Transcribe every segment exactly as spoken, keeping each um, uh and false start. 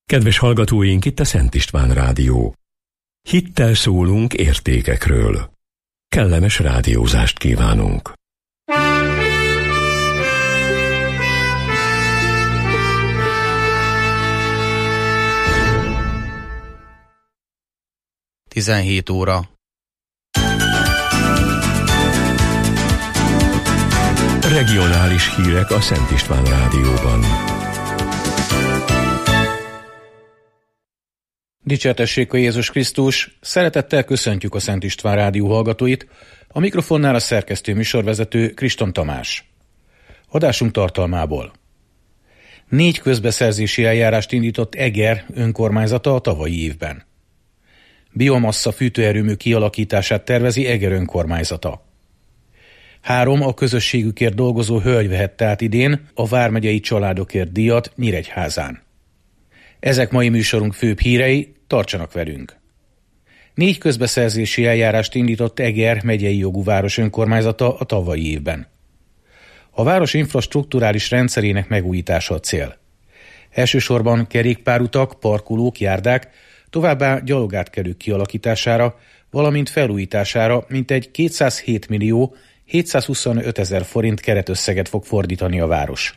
Kedves hallgatóink, itt a Szent István Rádió. Hittel szólunk értékekről. Kellemes rádiózást kívánunk. tizenhét óra. Regionális hírek a Szent István Rádióban. Dicsértessék a Jézus Krisztus! Szeretettel köszöntjük a Szent István Rádió hallgatóit, a mikrofonnál a szerkesztő műsorvezető Kriston Tamás. Adásunk tartalmából. Négy közbeszerzési eljárást indított Eger önkormányzata a tavalyi évben. Biomassa fűtőerőmű kialakítását tervezi Eger önkormányzata. Három a közösségükért dolgozó hölgy vehette át idén a vármegyei családokért díjat Nyíregyházán. Ezek mai műsorunk főbb hírei, tartsanak velünk! Négy közbeszerzési eljárást indított Eger megyei jogú város önkormányzata a tavalyi évben. A város infrastrukturális rendszerének megújítása a cél. Elsősorban kerékpárutak, parkolók, járdák, továbbá gyalogátkelők kialakítására, valamint felújítására mintegy kétszázhét millió hétszázhuszonöt ezer forint keretösszeget fog fordítani a város.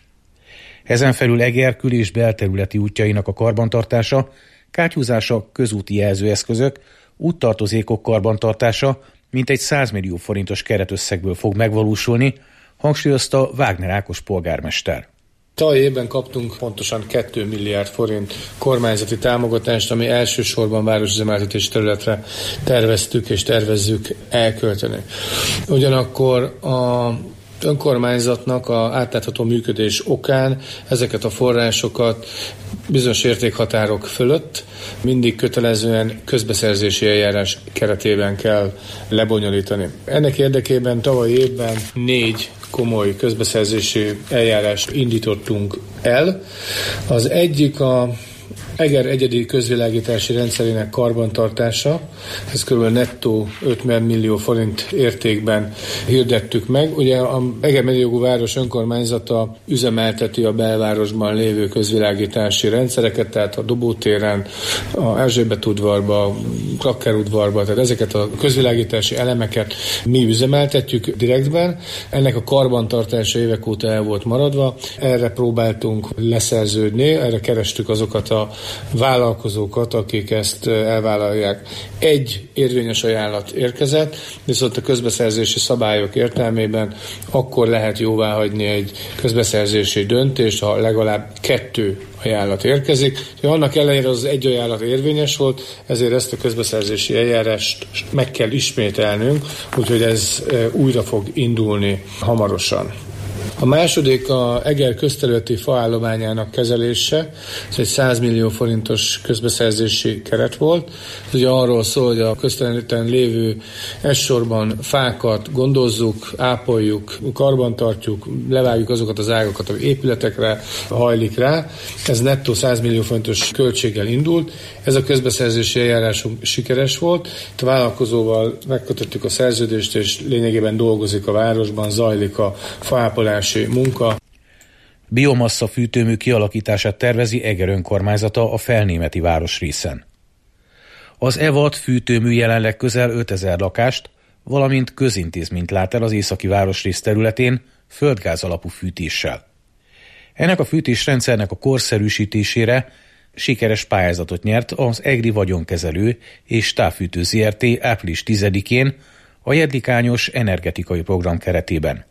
Ezen felül Eger kül- és belterületi útjainak a karbantartása, kátyúzása, közúti jelzőeszközök, úttartozékok karbantartása mintegy száz millió forintos keretösszegből fog megvalósulni, hangsúlyozta Wagner Ákos polgármester. Tavaly évben kaptunk pontosan két milliárd forint kormányzati támogatást, ami elsősorban városüzemeltetés területre terveztük és tervezzük elkölteni. Ugyanakkor a önkormányzatnak a átlátható működés okán ezeket a forrásokat bizonyos értékhatárok fölött mindig kötelezően közbeszerzési eljárás keretében kell lebonyolítani. Ennek érdekében tavaly évben négy komoly közbeszerzési eljárást indítottunk el. Az egyik a Eger egyedi közvilágítási rendszerének karbantartása, ez kb. Nettó ötven millió forint értékben hirdettük meg. Ugye a Eger megyei jogú város önkormányzata üzemelteti a belvárosban lévő közvilágítási rendszereket, tehát a Dobótéren, a Erzsébet udvarba, Klakker udvarba, tehát ezeket a közvilágítási elemeket mi üzemeltetjük direktben. Ennek a karbantartása évek óta el volt maradva. Erre próbáltunk leszerződni, erre kerestük azokat a vállalkozókat, akik ezt elvállalják. Egy érvényes ajánlat érkezett, viszont a közbeszerzési szabályok értelmében akkor lehet jóváhagyni egy közbeszerzési döntést, ha legalább kettő ajánlat érkezik. Annak ellenére az egy ajánlat érvényes volt, ezért ezt a közbeszerzési eljárást meg kell ismételnünk, úgyhogy ez újra fog indulni hamarosan. A második a Eger közterületi faállományának kezelése, ez egy száz millió forintos közbeszerzési keret volt. Ez ugye arról szól, hogy a közterületen lévő elsősorban fákat gondozzuk, ápoljuk, karbantartjuk, levágjuk azokat az ágakat, ami épületekre hajlik rá. Ez nettó száz millió forintos költséggel indult. Ez a közbeszerzési eljárásunk sikeres volt. A vállalkozóval megkötöttük a szerződést, és lényegében dolgozik a városban, zajlik a faápolási munka. Biomassa fűtőmű kialakítását tervezi Eger önkormányzata a felnémeti városrészen. Az e vat fűtőmű jelenleg közel ötezer lakást, valamint közintézményt lát el az északi városrész területén földgáz alapú fűtéssel. Ennek a fűtésrendszernek a korszerűsítésére sikeres pályázatot nyert az Egri Vagyonkezelő és Távfűtő zé er té április tizedikén a Jedlikányos energetikai program keretében.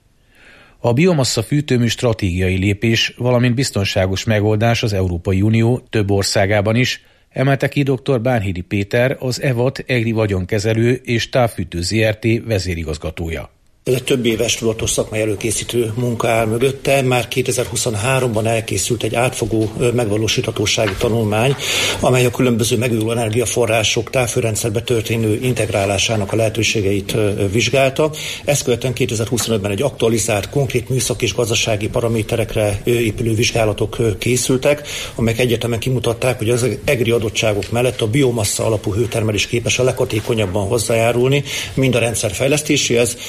A biomassa fűtőmű stratégiai lépés, valamint biztonságos megoldás az Európai Unió több országában is, emelte ki dr. Bánhidi Péter, az e vat Egri Vagyonkezelő és Távfűtő zé er té vezérigazgatója. Ez egy több éves tudatos szakmai előkészítő munka áll mögötte. Már kétezer-huszonháromban elkészült egy átfogó megvalósíthatósági tanulmány, amely a különböző megújuló energiaforrások távhőrendszerbe történő integrálásának a lehetőségeit vizsgálta. Ezt követően kétezer-huszonötben egy aktualizált, konkrét műszaki és gazdasági paraméterekre épülő vizsgálatok készültek, amelyek egyetemen kimutatták, hogy az egri adottságok mellett a biomassa alapú hőtermelés képes a leghatékonyabban hozzájárulni mind a rendszer fejlesztéséhez, mind az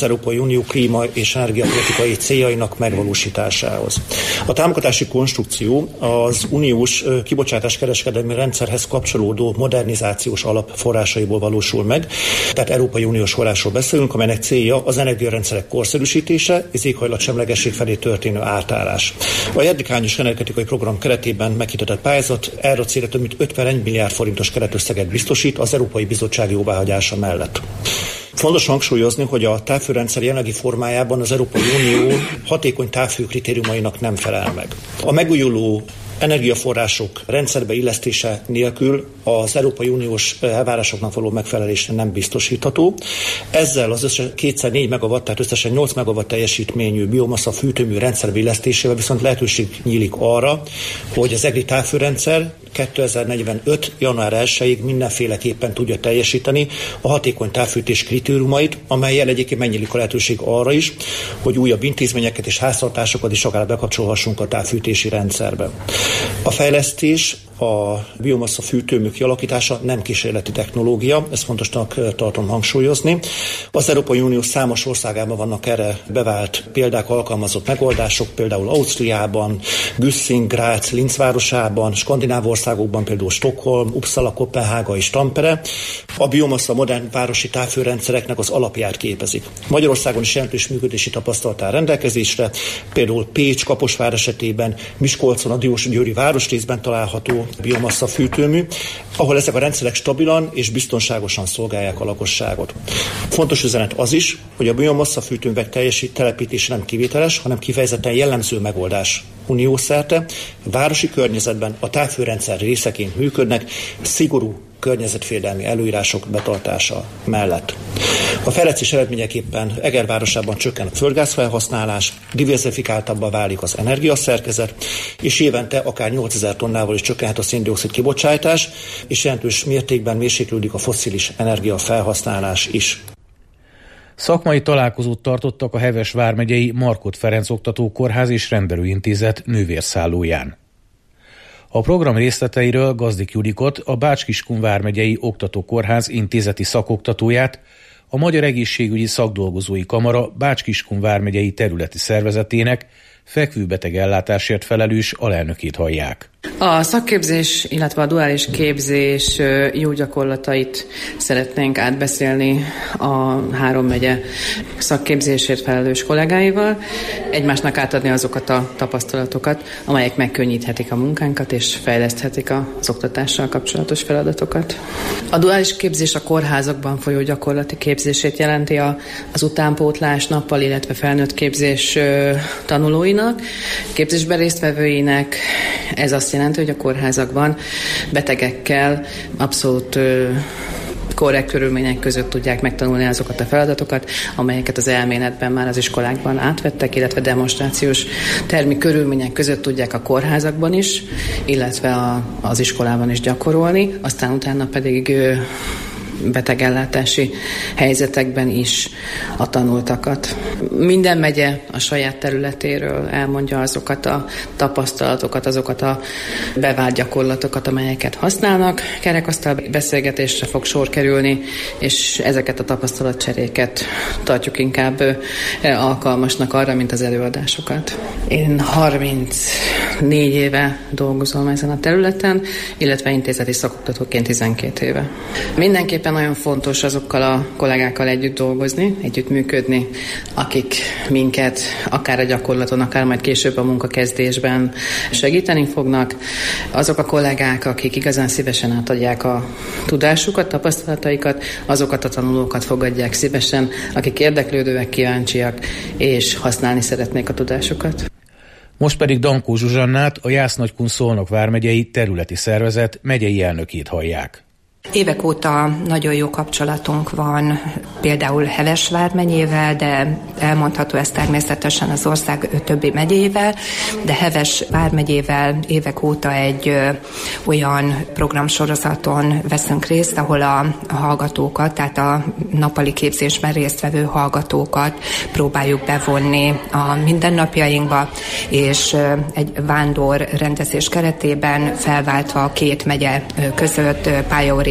Európai Unió klíma és energiapolitikai céljainak megvalósításához. A támogatási konstrukció az uniós kibocsátáskereskedelmi rendszerhez kapcsolódó modernizációs alap forrásaiból valósul meg, tehát Európai Uniós forrásról beszélünk, amelynek célja az energiarendszerek korszerűsítése és éghajlatsemlegesség felé történő átállás. A Jerdikányos energetikai program keretében meghirdetett pályázat erre a célra több mint ötvenegy milliárd forintos keretösszeget biztosít az Európai Bizottság jóváhagyása mellett. Fontos hangsúlyozni, hogy a távfőrendszer jelenlegi formájában az Európai Unió hatékony távfő kritériumainak nem felel meg. A megújuló energiaforrások rendszerbe illesztése nélkül az Európai Uniós elvárásoknak való megfelelés nem biztosítható. Ezzel az összes kétszer négy megawatt, tehát összesen nyolc megawatt teljesítményű biomassa fűtőmű rendszerbe illesztésével viszont lehetőség nyílik arra, hogy az egri távfőrendszer kétezer-negyvenöt. január elsejéig mindenféleképpen tudja teljesíteni a hatékony távfűtés kritériumait, amellyel egyébként megnyílik a lehetőség arra is, hogy újabb intézményeket és háztartásokat is akár bekapcsolhassunk a távfűtési rendszerbe. A fejlesztés, a biomassa fűtőmű kialakítása nem kísérleti technológia, ezt fontosnak tartom hangsúlyozni. Az Európai Unió számos országában vannak erre bevált példák, alkalmazott megoldások, például Ausztriában, Güsszing, Grác, Linz városában, skandináv országokban, például Stockholm, Uppsala, Koppenhága és Tampere. A biomassa modern városi távfőrendszereknek az alapját képezik. Magyarországon is jelentős működési tapasztalat áll rendelkezésre, például Pécs, Kaposvár esetében, Miskolcon, a Diósgyőri városrészben található biomassa fűtőmű, ahol ezek a rendszerek stabilan és biztonságosan szolgálják a lakosságot. Fontos üzenet az is, hogy a biomassa fűtőművek teljes telepítése nem kivételes, hanem kifejezetten jellemző megoldás uniószerte. Városi környezetben a távfőrendszer részeként működnek, szigorú környezetvédelmi előírások betartása mellett. A fejlesztés eredményeképpen Eger városában csökken a földgázfelhasználás, diversifikáltabbá válik az energiaszerkezet, és évente akár nyolcezer tonnával is csökkenhet a szén-dioxid kibocsátás, és jelentős mértékben mérséklődik a fosszilis energiafelhasználás is. Szakmai találkozót tartottak a Heves vármegyei Markhot Ferenc Oktatókórház és Rendelőintézet nővérszállóján. A program részleteiről Gazdik Judikot, a Bács-Kiskun vármegyei Oktatókórház intézeti szakoktatóját, a Magyar Egészségügyi Szakdolgozói Kamara Bács-Kiskun vármegyei területi szervezetének fekvőbeteg ellátásért felelős alelnökét hallják. A szakképzés, illetve a duális képzés jó gyakorlatait szeretnénk átbeszélni a három megye szakképzésért felelős kollégáival, egymásnak átadni azokat a tapasztalatokat, amelyek megkönnyíthetik a munkánkat és fejleszthetik az oktatással kapcsolatos feladatokat. A duális képzés a kórházakban folyó gyakorlati képzését jelenti az utánpótlás nappal, illetve felnőtt képzés tanulóinak, képzésben résztvevőinek. Ez azt jelenti, hogy a kórházakban betegekkel abszolút korrekt körülmények között tudják megtanulni azokat a feladatokat, amelyeket az elméletben már az iskolákban átvettek, illetve demonstrációs termi körülmények között tudják a kórházakban is, illetve a, az iskolában is gyakorolni, aztán utána pedig betegellátási helyzetekben is a tanultakat. Minden megye a saját területéről elmondja azokat a tapasztalatokat, azokat a bevált gyakorlatokat, amelyeket használnak. Kerekasztal beszélgetésre fog sor kerülni, és ezeket a tapasztalatcseréket tartjuk inkább alkalmasnak arra, mint az előadásokat. Én harmincnégy éve dolgozom ezen a területen, illetve intézeti szakoktatóként tizenkét éve. Mindenképpen nagyon fontos azokkal a kollégákkal együtt dolgozni, együtt működni, akik minket akár a gyakorlaton, akár majd később a munkakezdésben segíteni fognak. Azok a kollégák, akik igazán szívesen átadják a tudásukat, tapasztalataikat, azokat a tanulókat fogadják szívesen, akik érdeklődőek, kíváncsiak, és használni szeretnék a tudásukat. Most pedig Dankó Zsuzsannát, a Jász-Nagykun-Szolnok vármegyei területi szervezet megyei elnökét hallják. Évek óta nagyon jó kapcsolatunk van például Heves vármegyével, de elmondható ez természetesen az ország többi megyével, de Heves vármegyével évek óta egy ö, olyan programsorozaton veszünk részt, ahol a, a hallgatókat, tehát a nappali képzésben résztvevő hallgatókat próbáljuk bevonni a mindennapjainkba, és ö, egy vándor rendezés keretében felváltva a két megye között pályaóriás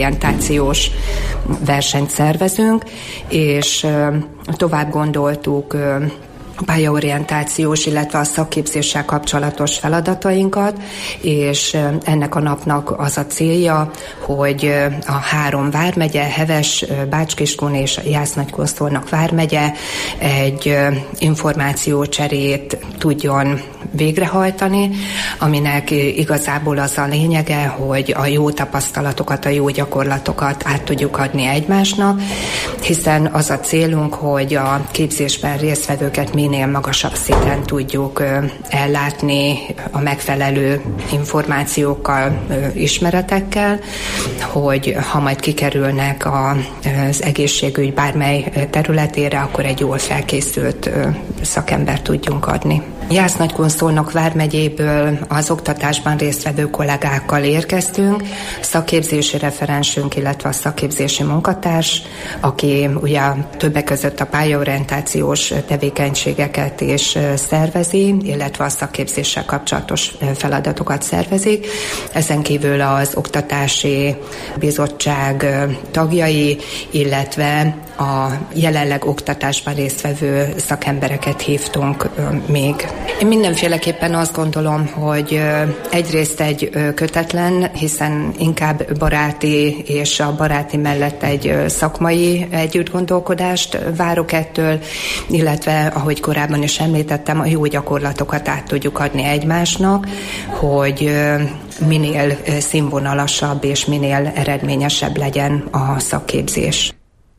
pályaorientációs versenyt szervezünk, és tovább gondoltuk a pályaorientációs, illetve a szakképzéssel kapcsolatos feladatainkat, és ennek a napnak az a célja, hogy a három vármegye, Heves, Bács-Kiskun és Jász-Nagykun-Szolnok vármegye egy információcserét tudjon végrehajtani, aminek igazából az a lényege, hogy a jó tapasztalatokat, a jó gyakorlatokat át tudjuk adni egymásnak, hiszen az a célunk, hogy a képzésben résztvevőket minél magasabb szinten tudjuk ellátni a megfelelő információkkal, ismeretekkel, hogy ha majd kikerülnek az egészségügy bármely területére, akkor egy jól felkészült szakembert tudjunk adni. Jász-Nagykun-Szolnok vármegyéből az oktatásban résztvevő kollégákkal érkeztünk, szakképzési referensünk, illetve a szakképzési munkatárs, aki ugye többek között a pályaorientációs tevékenységeket is szervezi, illetve a szakképzéssel kapcsolatos feladatokat szervezik. Ezen kívül az oktatási bizottság tagjai, illetve a jelenleg oktatásban résztvevő szakembereket hívtunk még. Én mindenféleképpen azt gondolom, hogy egyrészt egy kötetlen, hiszen inkább baráti és a baráti mellett egy szakmai együttgondolkodást várok ettől, illetve, ahogy korábban is említettem, a jó gyakorlatokat át tudjuk adni egymásnak, hogy minél színvonalasabb és minél eredményesebb legyen a szakképzés.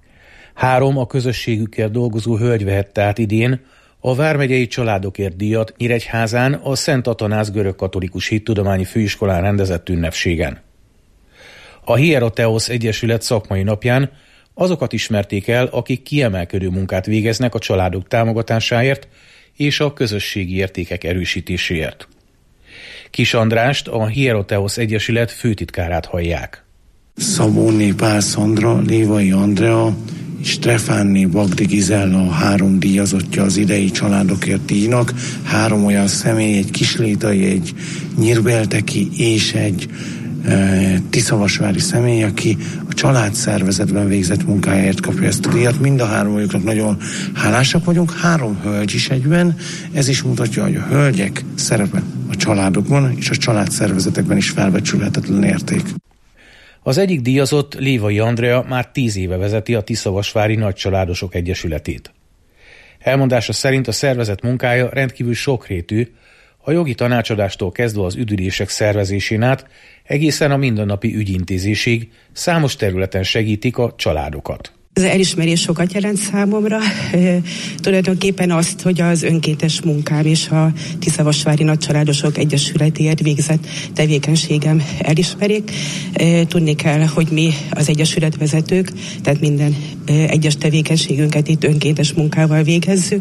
Három a közösségükkel dolgozó hölgy vehette át idén a Vármegyei Családokért díjat Nyíregyházán a Szent Atanáz Görögkatolikus Hittudományi Főiskolán rendezett ünnepségen. A Hieroteosz Egyesület szakmai napján azokat ismerték el, akik kiemelkedő munkát végeznek a családok támogatásáért és a közösségi értékek erősítéséért. Kis Andrást, a Hieroteosz Egyesület főtitkárát hallják. Szabóné Pál Szandra, Lévai Andrea és Stefánné Bagdi Gizella a három díjazottja az idei Családokért díjnak. Három olyan személy, egy kislétai, egy nyírbelteki és egy e, tiszavasvári személy, aki a családszervezetben végzett munkájáért kapja ezt a díjat. Mind a háromjuknak nagyon hálásak vagyunk. Három hölgy is egyben. Ez is mutatja, hogy a hölgyek szerepe a családokban és a családszervezetekben is felbecsülhetetlen érték. Az egyik díjazott, Lévai Andrea már tíz éve vezeti a Tiszavasvári Nagycsaládosok Egyesületét. Elmondása szerint a szervezet munkája rendkívül sokrétű, a jogi tanácsadástól kezdve az üdülések szervezésén át egészen a mindennapi ügyintézésig számos területen segítik a családokat. Az elismerés sokat jelent számomra, e, tulajdonképpen azt, hogy az önkéntes munkám és a Tiszavasvári Nagycsaládosok Egyesületéért végzett tevékenységem elismerik. E, tudni kell, hogy mi az egyesület vezetők, tehát minden e, egyes tevékenységünket itt önkéntes munkával végezzük,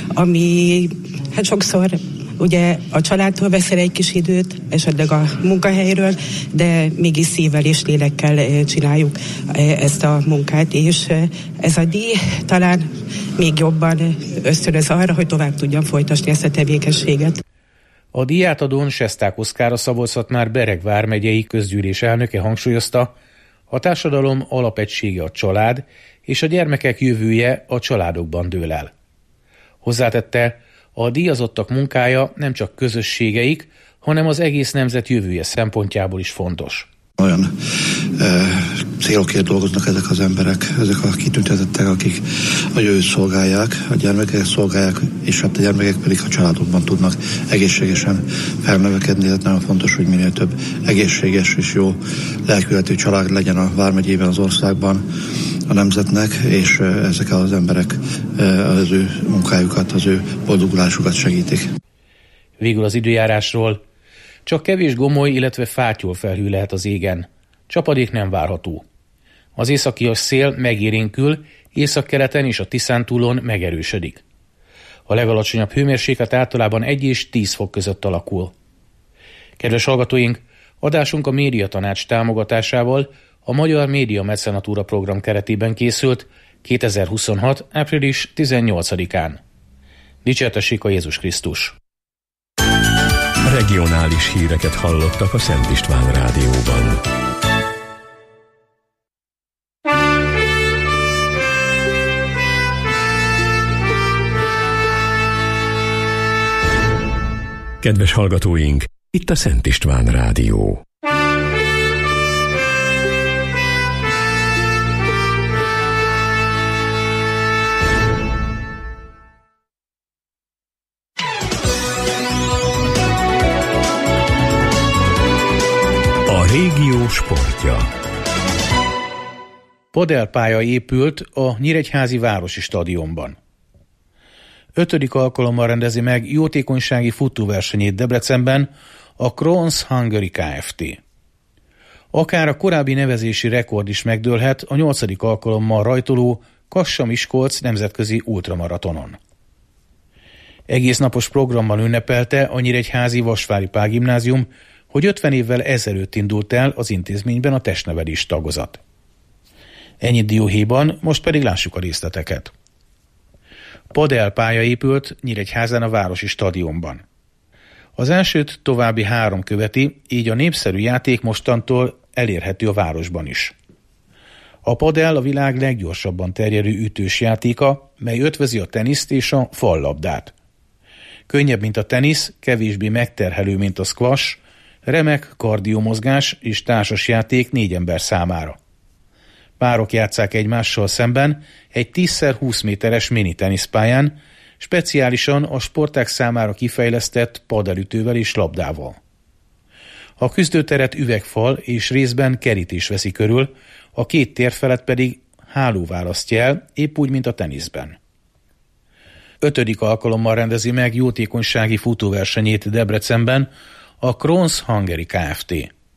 ami hát sokszor ugye a családtól veszel egy kis időt, esetleg a munkahelyről, de mégis szívvel és lélekkel csináljuk ezt a munkát, és ez a díj talán még jobban ösztönöz arra, hogy tovább tudjam folytatni ezt a tevékenységet. A díjátadón Sesták Oszkár, a Szabolcs-Szatmár Bereg vármegyei közgyűlés elnöke hangsúlyozta, a társadalom alapegysége a család, és a gyermekek jövője a családokban dől el. Hozzátette, a díjazottak munkája nem csak közösségeik, hanem az egész nemzet jövője szempontjából is fontos. Olyan e, célokért dolgoznak ezek az emberek, ezek a kitüntetettek, akik a jövőt szolgálják, a gyermekeket szolgálják, és hát a gyermekek pedig a családokban tudnak egészségesen felnövekedni. Tehát nagyon fontos, hogy minél több egészséges és jó lelkületű család legyen a vármegyében, az országban, a nemzetnek, és ezek az emberek az ő munkájukat, az ő boldogulásukat segítik. Végül az időjárásról. Csak kevés gomoly, illetve fátyolfelhő lehet az égen. Csapadék nem várható. Az északias szél megérénkül, északkeleten és a Tiszántúlon megerősödik. A legalacsonyabb hőmérséklet általában egy és tíz fok között alakul. Kedves hallgatóink, adásunk a Médiatanács támogatásával a Magyar Média Mecenatúra program keretében készült kétezer-huszonhat. április tizennyolcadikán. Dicsértessék a Jézus Krisztus! Regionális híreket hallottak a Szent István Rádióban. Kedves hallgatóink, itt a Szent István Rádió. A régió sportja. Padel-pálya épült a Nyíregyházi Városi Stadionban. Ötödik alkalommal rendezi meg jótékonysági futóversenyét Debrecenben a Crohn's Hungary Kft. Akár a korábbi nevezési rekord is megdőlhet a nyolcadik alkalommal rajtoló Kassa-Miskolc nemzetközi ultramaratonon. Egész napos programban ünnepelte a Nyíregyházi Vasvári Pál Gimnázium, hogy ötven évvel ezelőtt indult el az intézményben a testnevelés tagozat. Ennyit dióhéjban, most pedig lássuk a részleteket. Padel pálya épült Nyíregyházán a Városi Stadionban. Az elsőt további három követi, így a népszerű játék mostantól elérhető a városban is. A padel a világ leggyorsabban terjedő ütős játéka, mely ötvözi a teniszt és a fallabdát. Könnyebb, mint a tenisz, kevésbé megterhelő, mint a squash, remek kardiomozgás és társas játék négy ember számára. Párok játsszák egymással szemben egy tíz szer húsz méteres mini teniszpályán, speciálisan a sportág számára kifejlesztett padelütővel és labdával. A küzdőteret üvegfal és részben kerítés veszi körül, a két tér felett pedig háló választja el, épp úgy, mint a teniszben. Ötödik alkalommal rendezi meg jótékonysági futóversenyét Debrecenben a Crohn's Hungary Kft.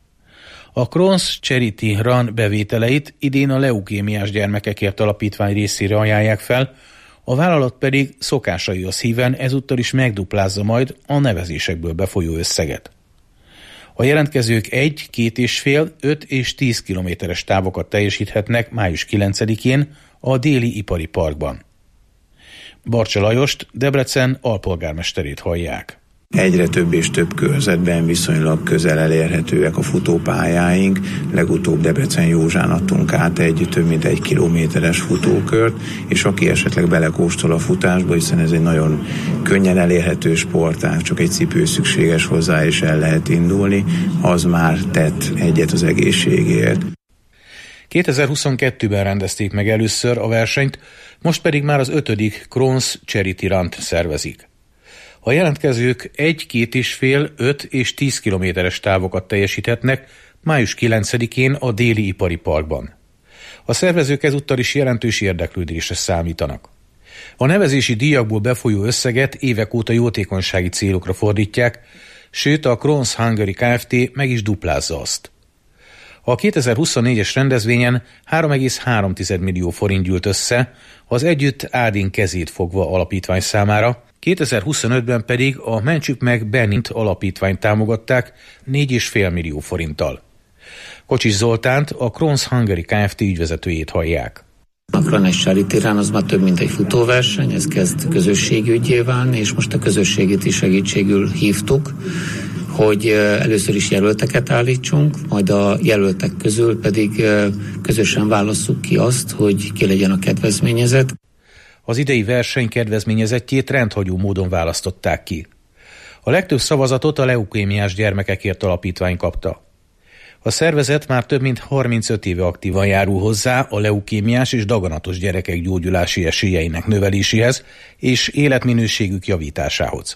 A Crohn's Charity Run bevételeit idén a leukémiás gyermekekért alapítvány részére ajánlják fel, a vállalat pedig szokásaihoz híven ezúttal is megduplázza majd a nevezésekből befolyó összeget. A jelentkezők egy, két és fél, öt és tíz kilométeres távokat teljesíthetnek május kilencedikén a Déli Ipari Parkban. Barcsa Lajost, Debrecen alpolgármesterét hallják. Egyre több és több körzetben viszonylag közel elérhetőek a futópályáink. Legutóbb Debrecen Józsán adtunk át egy több mint egy kilométeres futókört, és aki esetleg belekóstol a futásba, hiszen ez egy nagyon könnyen elérhető sportág, csak egy cipő szükséges hozzá, és el lehet indulni, az már tett egyet az egészségért. kétezer-huszonkettőben rendezték meg először a versenyt, most pedig már az ötödik Crohn's Charity Run-t szervezik. A jelentkezők egy, két és fél, öt és tíz kilométeres távokat teljesíthetnek május kilencedikén a Déli Ipari Parkban. A szervezők ezúttal is jelentős érdeklődésre számítanak. A nevezési díjakból befolyó összeget évek óta jótékonysági célokra fordítják, sőt a Crohn's Hungary Kft. Meg is duplázza azt. A kétezer-huszonnégyes rendezvényen három egész három millió forint gyűlt össze, az Együtt Ádin kezét fogva alapítvány számára, kétezer-huszonötben pedig a Mentsük meg Benint alapítványt támogatták négy egész öt millió forinttal. Kocsis Zoltánt, a Crohn's Hungary Kft. Ügyvezetőjét hallják. A Crohn's Charity Run az már több mint egy futóverseny, ez kezd közösségi ügyé válni, és most a közösségét is segítségül hívtuk, hogy először is jelölteket állítsunk, majd a jelöltek közül pedig közösen válasszuk ki azt, hogy ki legyen a kedvezményezett. Az idei verseny kedvezményezettjét rendhagyó módon választották ki. A legtöbb szavazatot a leukémiás gyermekekért alapítvány kapta. A szervezet már több mint harmincöt éve aktívan járul hozzá a leukémiás és daganatos gyerekek gyógyulási esélyeinek növeléséhez és életminőségük javításához.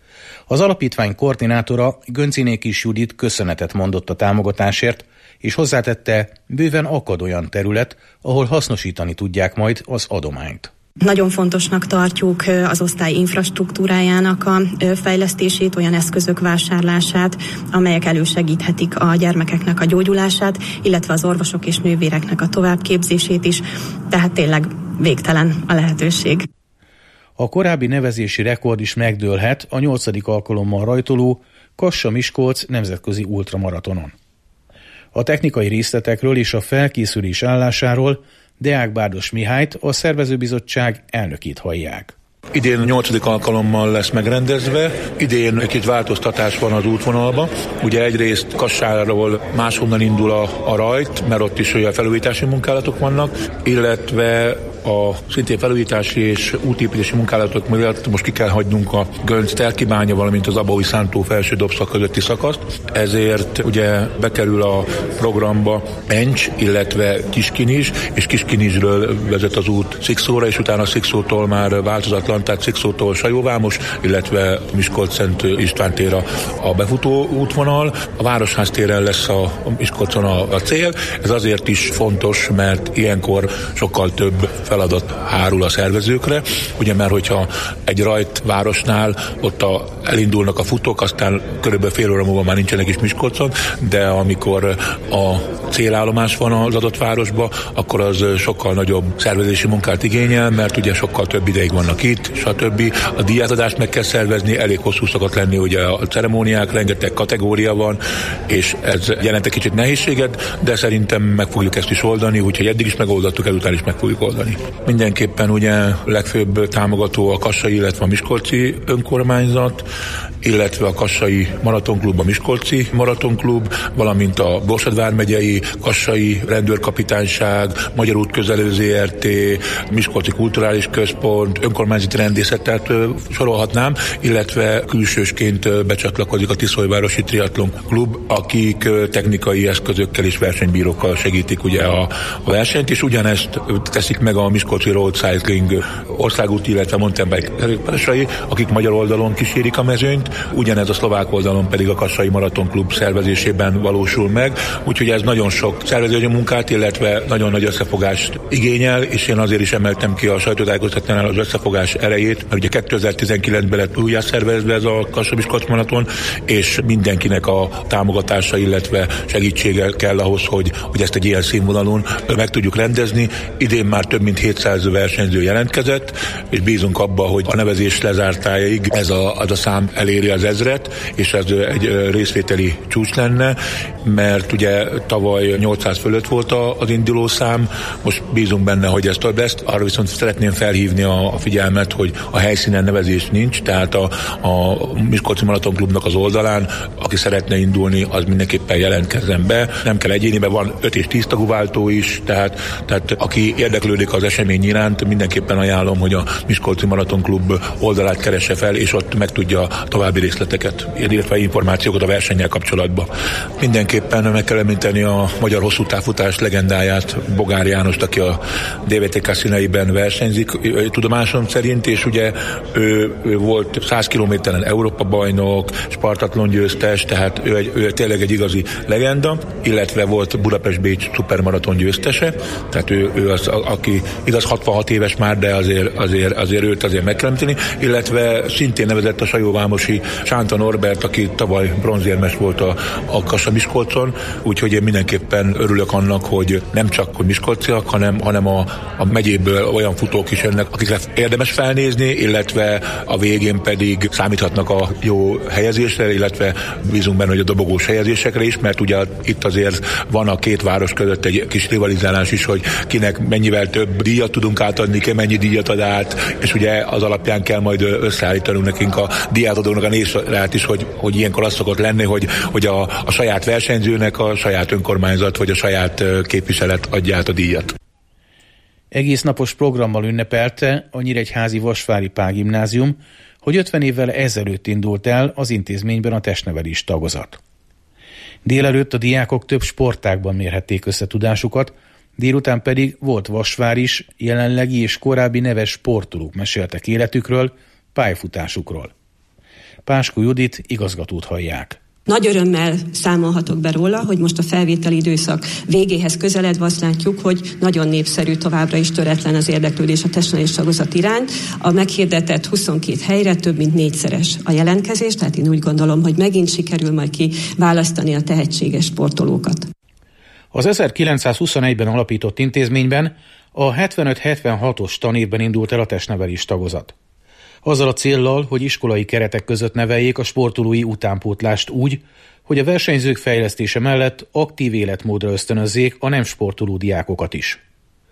Az alapítvány koordinátora Gönciné Kis Judit köszönetet mondott a támogatásért, és hozzátette, bőven akad olyan terület, ahol hasznosítani tudják majd az adományt. Nagyon fontosnak tartjuk az osztály infrastruktúrájának a fejlesztését, olyan eszközök vásárlását, amelyek elősegíthetik a gyermekeknek a gyógyulását, illetve az orvosok és nővéreknek a továbbképzését is, tehát tényleg végtelen a lehetőség. A korábbi nevezési rekord is megdőlhet a nyolcadik alkalommal rajtoló Kassa-Miskolc nemzetközi ultramaratonon. A technikai részletekről és a felkészülés állásáról Deák Bárdos Mihályt, a szervezőbizottság elnökét hallják. Idén nyolcadik alkalommal lesz megrendezve, idén egy-két változtatás van az útvonalban. Ugye egyrészt Kassáról máshonnan indul a, a rajt, mert ott is olyan felújítási munkálatok vannak, illetve a szintén felújítási és útépítési munkálatok miatt most ki kell hagynunk a Gönc-Telkibánya, valamint az Abaúj-Szántó felső dobszak közötti szakaszt. Ezért ugye bekerül a programba Encs, illetve Kiskinizs, és Kiskinizsről vezet az út Szikszóra, és utána Szikszótól már változatlan, tehát Szikszótól Sajóvámos, illetve Miskolc-Szent István tér a, a befutó útvonal. A Városház téren lesz a, a Miskolcon a, a cél. Ez azért is fontos, mert ilyenkor sokkal több feladat hárul a szervezőkre, ugye mert hogyha egy rajt városnál ott a, elindulnak a futók, aztán körülbelül fél óra múlva már nincsenek is Miskolcon, de amikor a célállomás van az adott városba, akkor az sokkal nagyobb szervezési munkát igényel, mert ugye sokkal több ideig vannak itt, stb. A díjátadást meg kell szervezni, elég hosszú szokott lenni ugye a ceremóniák, rengeteg kategória van, és ez jelent egy kicsit nehézséget, de szerintem meg fogjuk ezt is oldani, úgyhogy eddig is megoldottuk, ezután is meg fogjuk oldani. Mindenképpen ugye legfőbb támogató a Kassai, illetve a Miskolci önkormányzat, illetve a Kassai Maratonklub, a Miskolci Maratonklub, valamint a Borsod vármegyei Kassai Rendőrkapitányság, Magyar út Közelő zé er té, Miskolci Kulturális Központ, önkormányzati rendészet, tehát sorolhatnám, illetve külsősként becsatlakozik a Tiszaújvárosi Triatlon Klub, akik technikai eszközökkel és versenybírókkal segítik ugye a, a versenyt, és ugyanezt teszik meg a Miskolci Road Cycling országúti, illetve mountainbike kerékpárosai, akik magyar oldalon kísérik a mezőnyt, ugyanez a szlovák oldalon pedig a Kassai Maratonklub szervezésében valósul meg, úgyhogy ez nagyon sok szervezői munkát, illetve nagyon nagy összefogást igényel, és én azért is emeltem ki a sajtótájékoztatásnál az összefogás erejét, mert ugye kétezer-tizenkilencben lett újjá szervezve ez a Kassa-Miskolc maraton, és mindenkinek a támogatása, illetve segítsége kell ahhoz, hogy, hogy ezt egy ilyen színvonalon meg tudjuk rendezni. Idén már több mint hétszáz versenyző jelentkezett, és bízunk abba, hogy a nevezés lezártáig ez a, az a szám eléri az ezret, és ez egy részvételi csúcs lenne, mert ugye tavaly nyolcszáz fölött volt az induló szám, most bízunk benne, hogy ez több lesz. Arra viszont szeretném felhívni a figyelmet, hogy a helyszínen nevezés nincs, tehát a, a Miskolci Maratonklubnak az oldalán, aki szeretne indulni, az mindenképpen jelentkezzen be. Nem kell egyénibe, van öt és tíz tagú váltó is, tehát, tehát aki érdeklődik az esemény iránt, mindenképpen ajánlom, hogy a Miskolci Maratonklub oldalát keresse fel, és ott megtudja további részleteket, illetve információkat a versennyel kapcsolatban. Mindenképpen meg kell említeni a magyar hosszútávfutás legendáját, Bogár Jánost, aki a dé vé té ká színeiben versenyzik, tudomásom szerint, és ugye ő, ő volt száz kilométeren Európa bajnok, Spartatlon győztes, tehát ő, egy, ő tényleg egy igazi legenda, illetve volt Budapest-Bécs szupermaraton győztese, tehát ő, ő az, aki igaz hatvanhat éves már, de azért, azért, azért őt azért meg kell említeni, illetve szintén nevezett a sajóvámosi Sánta Norbert, aki tavaly bronzérmes volt a, a Kassa-Miskolcon, úgyhogy én mindenképpen örülök annak, hogy nem csak hogy miskolciak, hanem, hanem a, a megyéből olyan futók is jönnek, akikre érdemes felnézni, illetve a végén pedig számíthatnak a jó helyezésre, illetve bízunk benne, hogy a dobogós helyezésekre is, mert ugye itt azért van a két város között egy kis rivalizálás is, hogy kinek mennyivel több díjat tudunk átadni, ki mennyi díjat ad át, és ugye az alapján kell majd összeállítanunk nekünk a díjátadónak a nézrát is, hogy, hogy ilyenkor az szokott lenni, hogy, hogy a, a saját versenyzőnek a saját önkormányzat vagy a saját képviselet adja át a díjat. Egész napos programmal ünnepelte a Nyíregyházi Vasvári Pál Gimnázium, hogy ötven évvel ezelőtt indult el az intézményben a testnevelés tagozat. Délelőtt a diákok több sportágban mérhették össze tudásukat, délután pedig volt vasvár is, jelenlegi és korábbi neves sportolók meséltek életükről, pályafutásukról. Páskó Judit igazgatót hallják. Nagy örömmel számolhatok be róla, hogy most a felvételi időszak végéhez közeledve azt látjuk, hogy nagyon népszerű, továbbra is töretlen az érdeklődés a testnevelés tagozat iránt. A meghirdetett huszonkét helyre több mint négyszeres a jelentkezés, tehát én úgy gondolom, hogy megint sikerül majd kiválasztani a tehetséges sportolókat. Az ezerkilencszázhuszonegyben alapított intézményben a hetvenöt hetvenhatos tanévben indult el a testnevelés tagozat. Azzal a céllal, hogy iskolai keretek között neveljék a sportolói utánpótlást úgy, hogy a versenyzők fejlesztése mellett aktív életmódra ösztönözzék a nem sportoló diákokat is.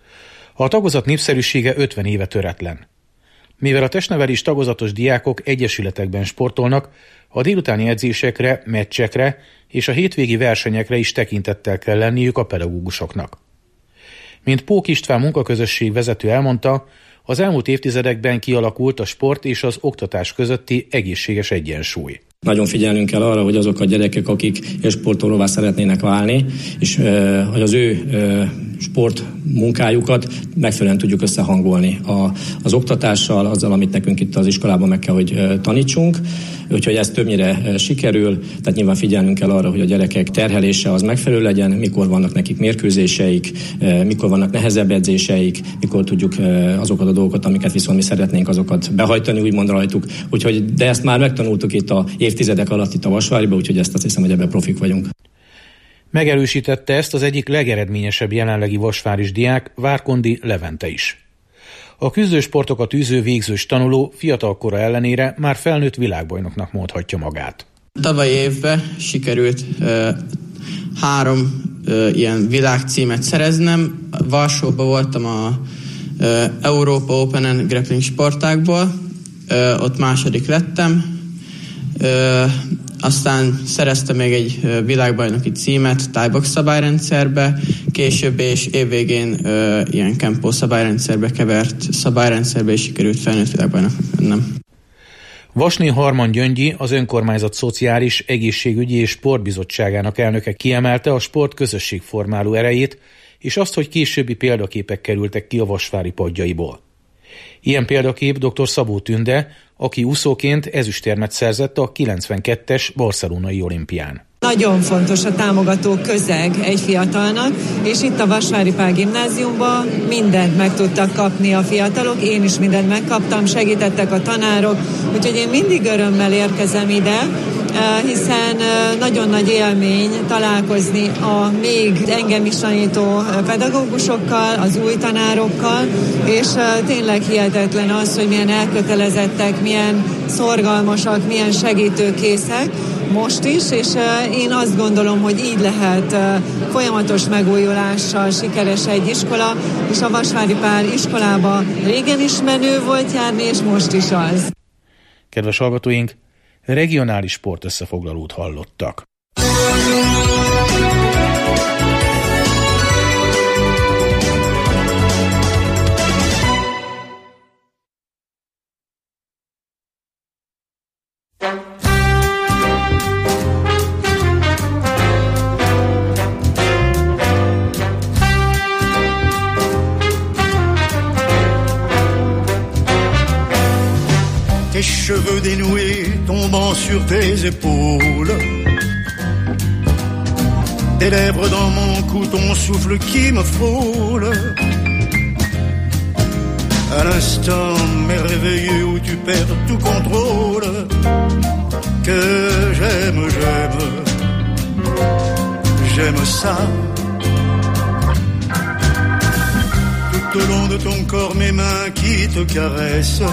A tagozat népszerűsége ötven éve töretlen. Mivel a testnevelés tagozatos diákok egyesületekben sportolnak, a délutáni edzésekre, meccsekre és a hétvégi versenyekre is tekintettel kell lenniük a pedagógusoknak. Mint Pók István munkaközösség vezető elmondta, az elmúlt évtizedekben kialakult a sport és az oktatás közötti egészséges egyensúly. Nagyon figyelnünk kell arra, hogy azok a gyerekek, akik sportolóvá szeretnének válni, és hogy az ő sport munkájukat megfelelően tudjuk összehangolni a, az oktatással, azzal, amit nekünk itt az iskolában meg kell, hogy tanítsunk. Úgyhogy ez többnyire sikerül, tehát nyilván figyelnünk kell arra, hogy a gyerekek terhelése az megfelelő legyen, mikor vannak nekik mérkőzéseik, mikor vannak nehezebb edzéseik, mikor tudjuk azokat a dolgokat, amiket viszont mi szeretnénk, azokat behajtani, úgymond rajtuk. Úgyhogy, de ezt már megtanultuk itt a évtizedek alatt itt a Vasváriban, úgyhogy ezt azt hiszem, hogy ebben profik vagyunk. Megerősítette ezt az egyik legeredményesebb jelenlegi vasváris diák, Várkondi Levente is. A küzdősportokat űző végzős tanuló fiatalkora ellenére már felnőtt világbajnoknak mondhatja magát. Tavaly évben sikerült uh, három uh, ilyen világcímet szereznem. Varsóban voltam a uh, Európa Open grappling sportákból, uh, ott második lettem. Uh, aztán szereztem még egy uh, világbajnoki címet thai-box szabályrendszerbe, később és évvégén uh, ilyen kempó szabályrendszerbe kevert szabályrendszerbe is sikerült felnőtt világbajnoknak lennem. Vasné Harman Gyöngyi, az önkormányzat szociális, egészségügyi és sportbizottságának elnöke kiemelte a sport közösségformáló erejét, és azt, hogy későbbi példaképek kerültek ki a vasvári padjaiból. Ilyen példakép dr. Szabó Tünde, aki úszóként ezüstérmet szerzett a kilencvenkettes barcelonai olimpián. Nagyon fontos a támogató közeg egy fiatalnak, és itt a Vasvári Pál Gimnáziumban mindent meg tudtak kapni a fiatalok, én is mindent megkaptam, segítettek a tanárok, úgyhogy én mindig örömmel érkezem ide, hiszen nagyon nagy élmény találkozni a még engem is tanító pedagógusokkal, az új tanárokkal, és tényleg hihetetlen az, hogy milyen elkötelezettek, milyen szorgalmasak, milyen segítőkészek most is, és én azt gondolom, hogy így lehet folyamatos megújulással sikeres egy iskola, és a Vasvári Pál iskolába régen is menő volt járni, és most is az. Kedves hallgatóink, regionális sportösszefoglalót hallottak. Tes cheveux dénoués tombant sur tes épaules, tes lèvres dans mon cou, ton souffle qui me frôle. À l'instant merveilleux où tu perds tout contrôle, que j'aime, j'aime, j'aime ça. Tout au long de ton corps, mes mains qui te caressent.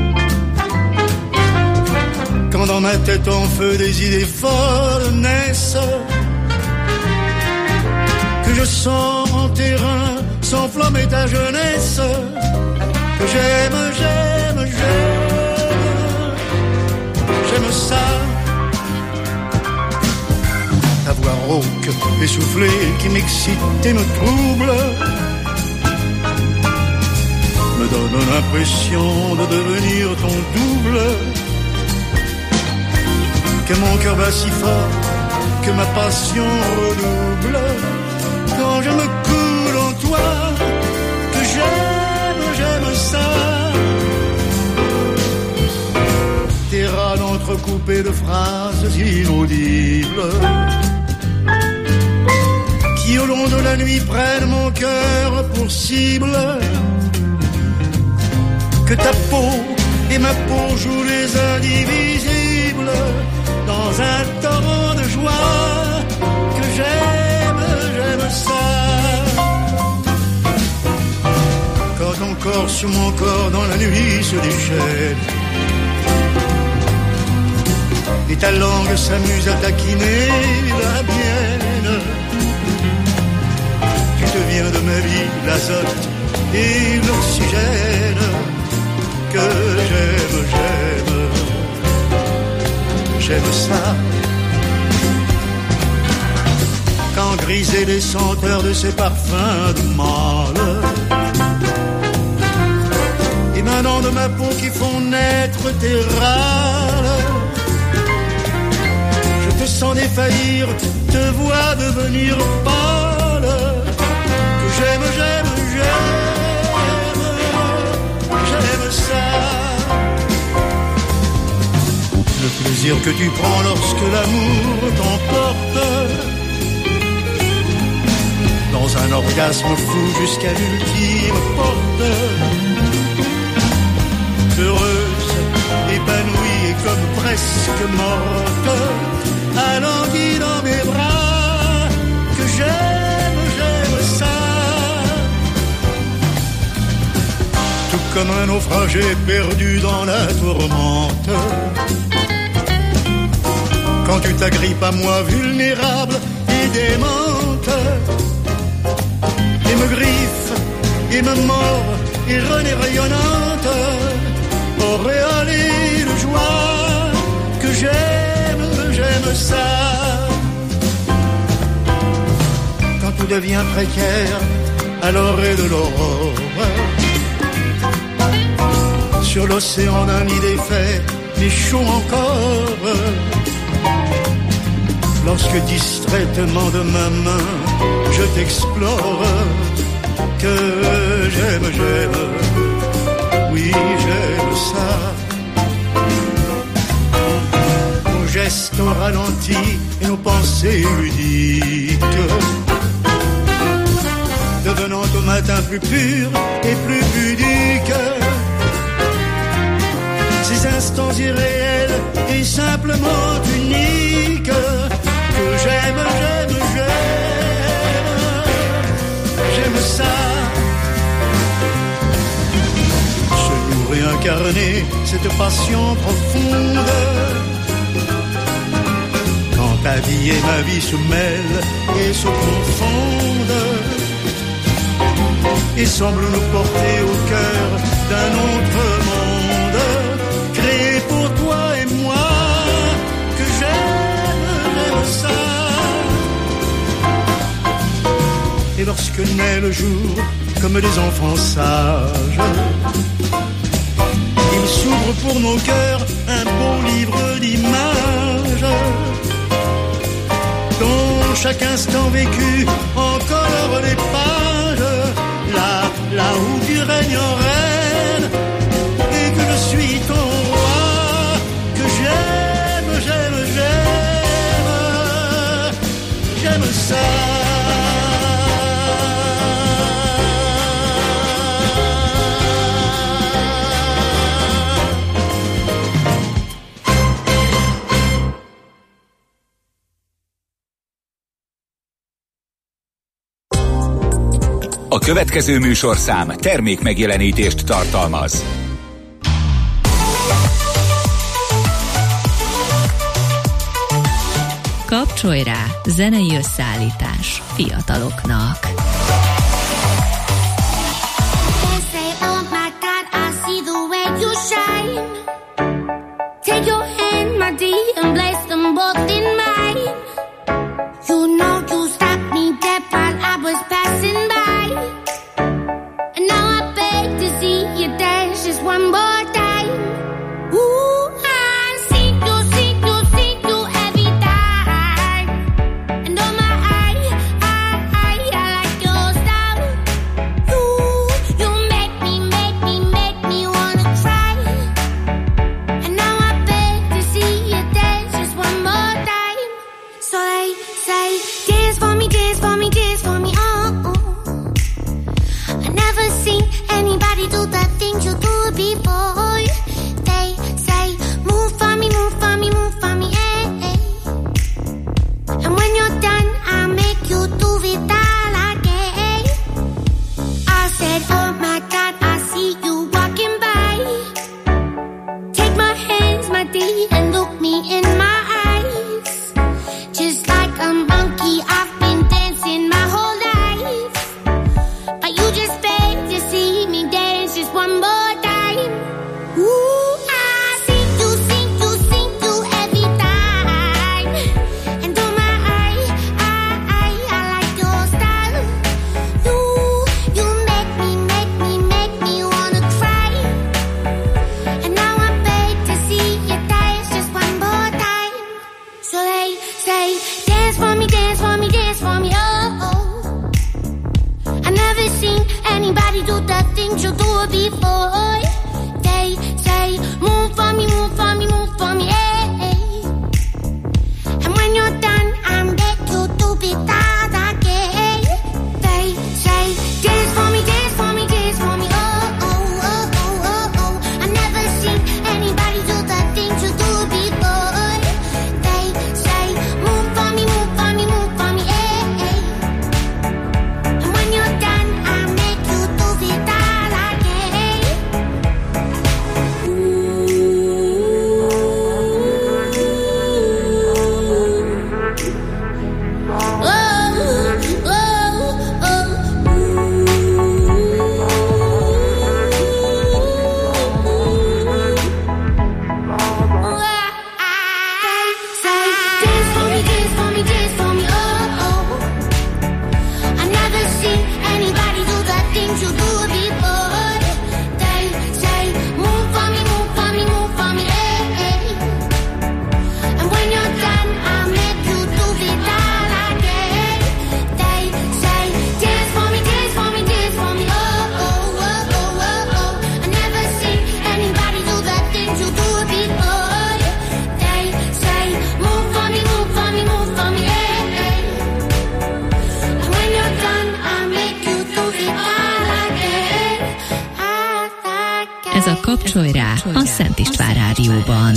Quand dans ma tête en feu des idées folles naissent, que je sens en terrain s'enflammer ta jeunesse, que j'aime, j'aime, j'aime, j'aime ça. Ta voix rauque, essoufflée, qui m'excite et me trouble, me donne l'impression de devenir ton double. Que mon cœur bat si fort, que ma passion redouble, quand je me coule en toi, que j'aime, j'aime ça. Tes râles entrecoupés de phrases inaudibles, qui au long de la nuit prennent mon cœur pour cible. Que ta peau et ma peau jouent les indivisibles, dans un torrent de joie, que j'aime, j'aime ça. Quand ton corps sur mon corps dans la nuit se déchaîne, et ta langue s'amuse à taquiner la mienne, tu deviens de ma vie l'azote et l'oxygène, que j'aime, j'aime, j'aime ça. Quand grisé des senteurs de ses parfums de mâle. Émanant de ma peau qui font naître tes râles. Je te sens défaillir, te vois devenir pâle. Que j'aime, j'aime, j'aime, j'aime ça. Le plaisir que tu prends lorsque l'amour t'emporte dans un orgasme fou jusqu'à l'ultime porte. Heureuse, épanouie et comme presque morte, alanguie dans mes bras, que j'aime, j'aime ça. Tout comme un naufragé perdu dans la tourmente. Quand tu t'agrippes à moi vulnérable et démente, et me griffe, et me mord, et renée rayonnante, auréole et de joie, que j'aime, j'aime ça. Quand tout devient précaire, alors est de l'aurore. Sur l'océan d'un nid défait, mais chaud encore. Lorsque distraitement de ma main, je t'explore, que j'aime, j'aime, oui j'aime ça. Nos gestes au ralenti et nos pensées ludiques, devenant au matin plus purs et plus pudiques. Ces instants irréels et simplement uniques, que j'aime, j'aime, j'aime, j'aime ça. Se nous réincarner, cette passion profonde, quand ta vie et ma vie se mêlent et se confondent, et semblent nous porter au cœur d'un autre monde, créé pour toi et moi, que j'aime, j'aime ça. Et lorsque naît le jour, comme des enfants sages, il s'ouvre pour nos cœurs un beau livre d'images, dont chaque instant vécu en colore les pages, là, là où tu règnes en reine, et que je suis ton roi, que j'aime, j'aime, j'aime, j'aime ça. A következő műsorszám termékmegjelenítést tartalmaz. Kapcsolj rá, zenei összeállítás fiataloknak. Take your hand, my dear, and place them both in mine. You know you stopped me dead while I was passing by. And now I beg to see you dance just one more time. Ooh, I see you, see you, see you every time. And oh my, I, I, I, I like your style. things you do before. They say, move for me, move for me, move for me, hey. And when you're done, I beg you to be that again. They say, dance for me, dance for me, dance for me, oh, oh, oh, oh, oh, oh. I've never seen anybody do the things you do before. They say, move for me, move for me, move for me, hey, hey. And when you're done, I make you do it all again. Oh, oh, Ez a Kapcsolj rá a Szent István Rádióban.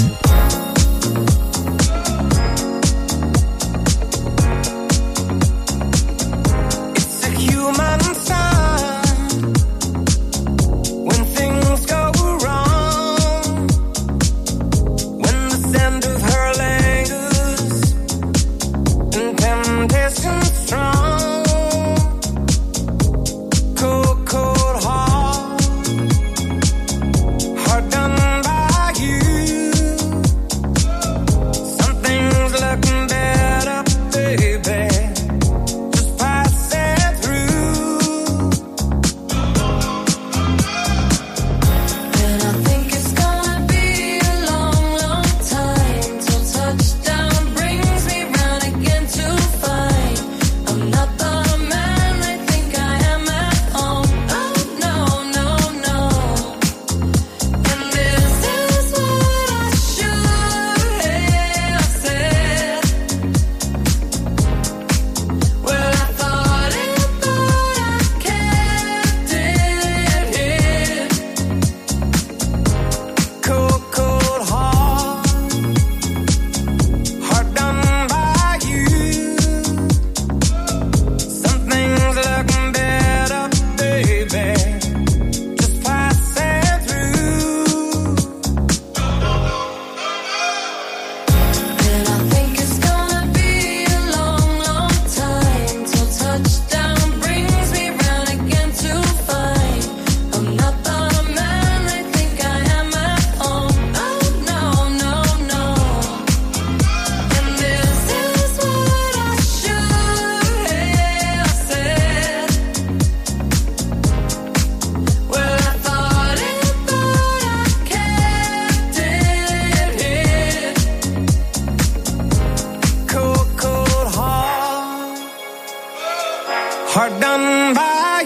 Hard done by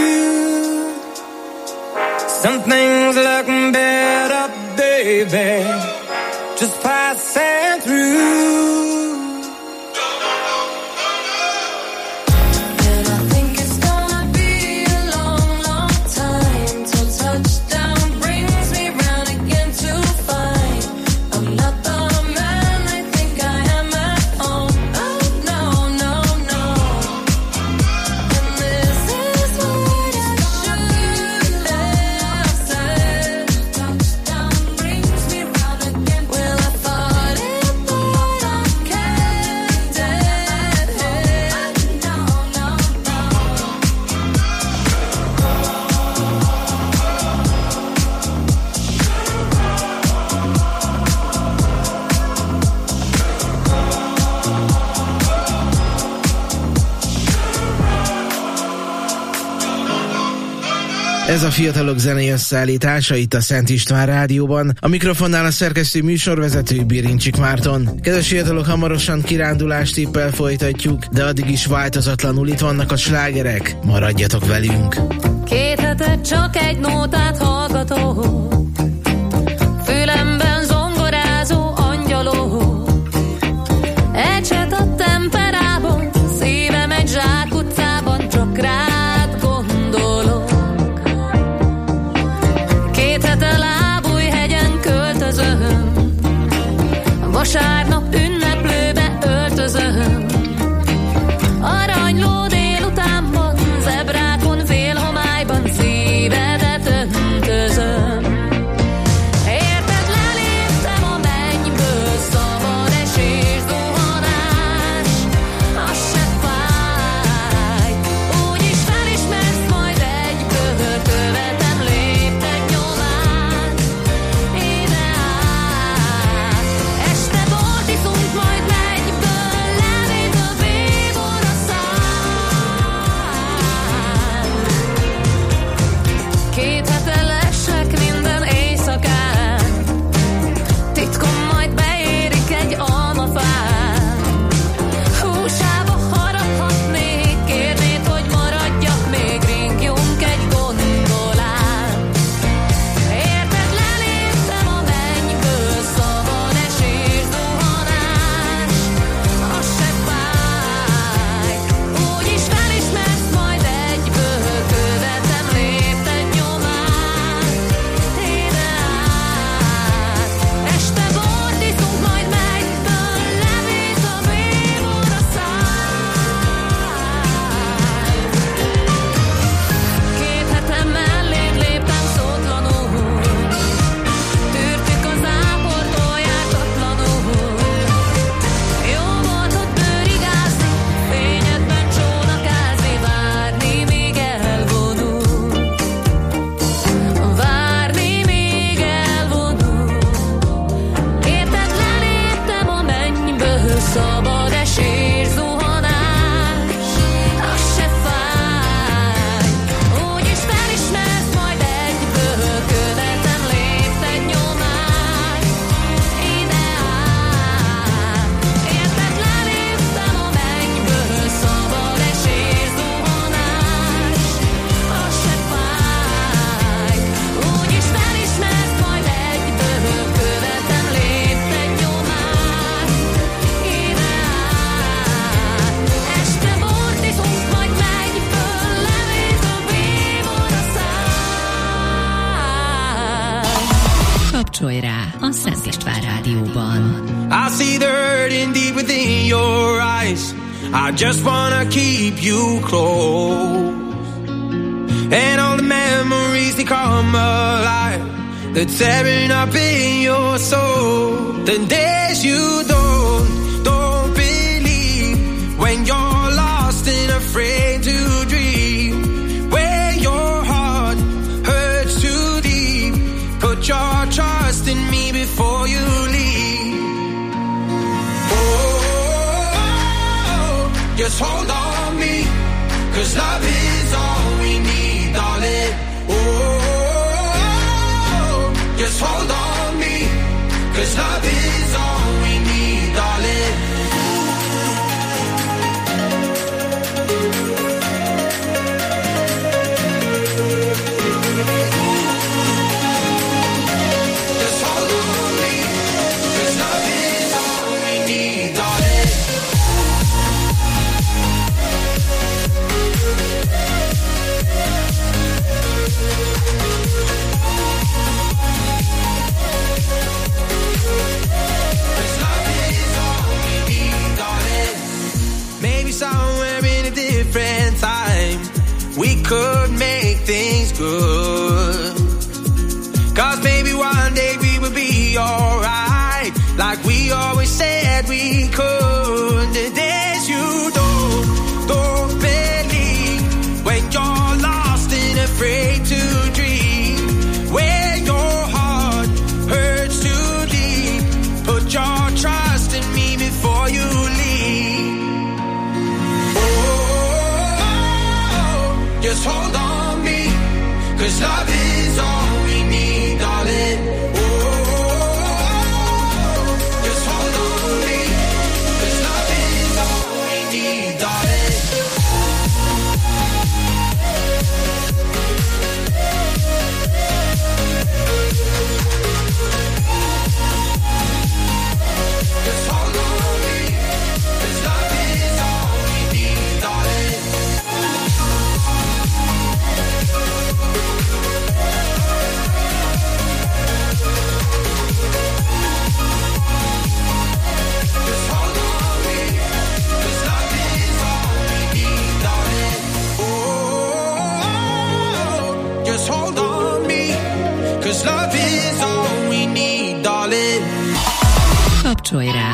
you. Some things look better, baby, just passing through. Well, I thought it Ez a Fiatalok zenei összeállítása itt a Szent István Rádióban. A mikrofonnál a szerkesztő műsorvezető Birincsik Márton. Kedves fiatalok, hamarosan kirándulást tippel folytatjuk, de addig is változatlanul itt vannak a slágerek. Maradjatok velünk! Két hete csak egy nótát hallgatok, fülemben zongorázó angyaló, egy cset a temperában, szívem egy zsákutcában, csak rád gondolok. Két hete Lábújhegyen költözöm, vasárnap ünneplőbe öltözöm, aranyló délutánban, zebrákon félhomályban szívedet öntözöm. Érted, leléptem a mennyből, szabad esés, zuhanás, az se fáj, úgyis felismersz majd egyből, követem léptek nyomán, ide áll. Este bort iszunk majd megyből, levét a bíbor a szám. Két hete lesek minden éjszakán, titkom majd beérik egy almafán. Húsába haraphatnék, kérnéd, hogy maradjak még, ringjunk egy gondolán. Érted, leléptem a mennyből, szabad esés, zuhanás, az se fáj, úgyis felismersz majd egyből, követem léptek nyomán, ide áll. Este bort iszunk majd megyből, levét a bíbor a szám. Két hete melléd léptem szótlanul, tűrtük az áportól jártatlanul. Jó volt ott bőrigázni, fényedben csónakázni, várni, míg elvonul. Várni, míg elvonul. Érted, leléptem a mennyből, szabad esés, zuhanás, az se fáj, úgyis felismersz majd egyből, követem léptek nyomán, ide áll. Érted, leléptem a mennyből, szabad esés, zuhanás, az se fáj, úgyis felismersz majd egyből, követem léptek nyomán, ide áll. Este bort iszunk majd megyből, levét a bíbor a szám. Kapcsolj rá a Szent István Rádióban. I see the hurting deep within your eyes. I just wanna keep you close. And all the memories, they come alive. They're tearing up in your soul. The days you don't, don't believe. When you're lost and afraid to dream. Where your heart hurts too deep. Put your trust in me before you leave. Oh, just hold on me, 'cause love is all we need, darling. Oh, just hold on me, 'cause love is all we need, darling. Just hold on me, 'cause love is all we need, darling. Maybe somewhere in a different time we could make things good. 'Cause maybe one day we will be alright, like we always said we could. The days you don't, don't believe, when you're lost and afraid to dream. Where your heart hurts too deep, put your trust in me before you leave. Oh, just hold on me, 'cause love is all we need, darling. Oh, just hold on to me, 'cause love is all we need, darling. Just hold on to me, 'cause love is all we need, darling. Just hold on me, 'cause love is all we need, darling. Kapcsolj rá!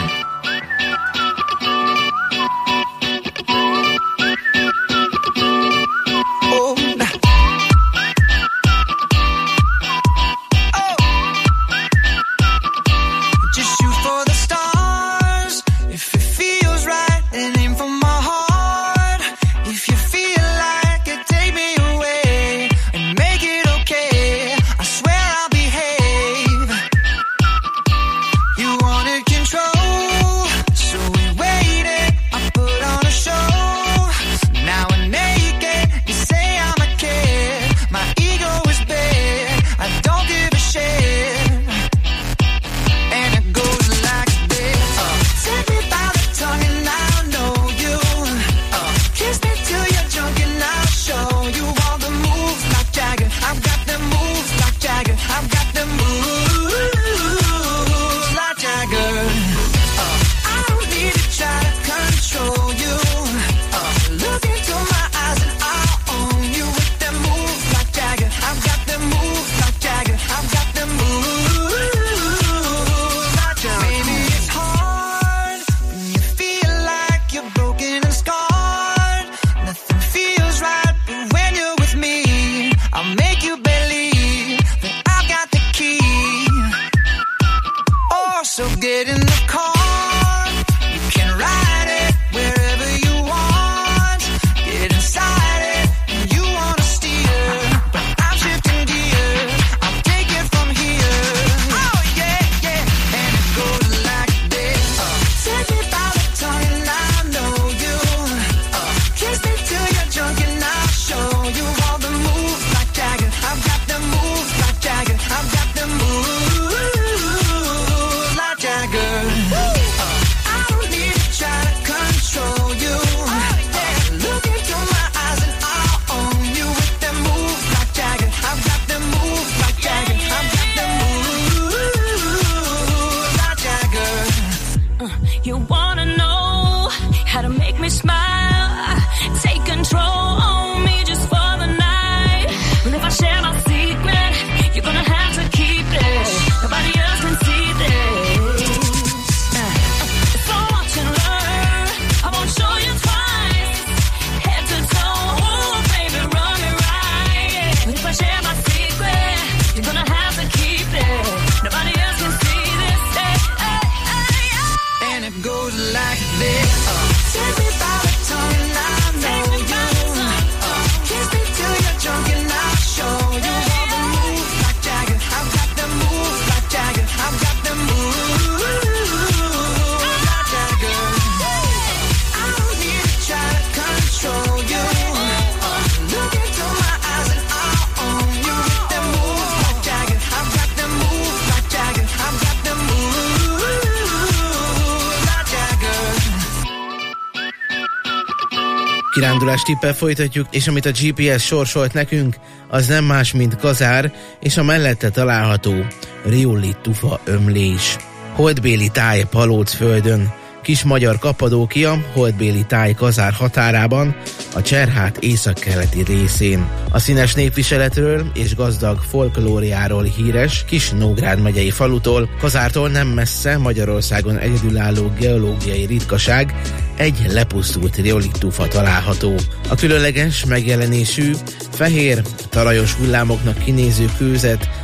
Kirándulás tippel folytatjuk, és amit a gé pé es sorsolt nekünk, az nem más, mint Kazár, és a mellette található riollit-tufa ömlés. Holdbéli táj Palócföldön, kis magyar Kappadókia, holdbéli táj Kazár határában, a Cserhát északkeleti részén. A színes népviseletről és gazdag folklóriáról híres Kis-Nógrád megyei falutól, Kazártól nem messze Magyarországon egyedülálló geológiai ritkaság, egy lepusztult riollit-tufa található. A különleges megjelenésű, fehér, talajos hullámoknak kinéző kőzet